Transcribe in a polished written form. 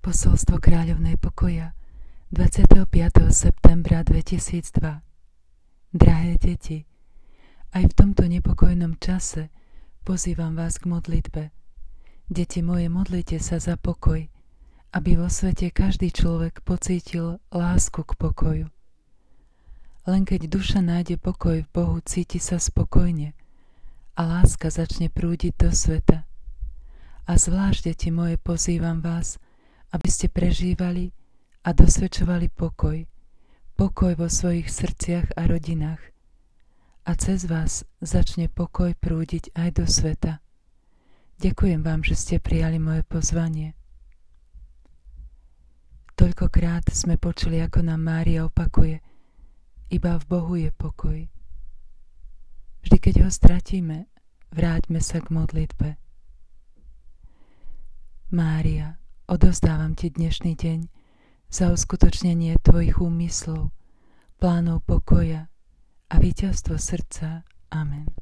Posolstvo kráľovnej pokoja 25. septembra 2002. Drahé deti, aj v tomto nepokojnom čase pozývam vás k modlitbe. Deti moje, modlite sa za pokoj, aby vo svete každý človek pocítil lásku k pokoju. Len keď duša nájde pokoj v Bohu, cíti sa spokojne a láska začne prúdiť do sveta. A zvlášť, deti moje, pozývam vás, aby ste prežívali a dosvedčovali pokoj. Pokoj vo svojich srdciach a rodinách. A cez vás začne pokoj prúdiť aj do sveta. Ďakujem vám, že ste prijali moje pozvanie. Toľkokrát sme počuli, ako nám Mária opakuje: iba v Bohu je pokoj. Vždy, keď ho stratíme, vráťme sa k modlitbe. Mária, odovzdávam ti dnešný deň za uskutočnenie tvojich úmyslov, plánov pokoja a víťazstvo srdca. Amen.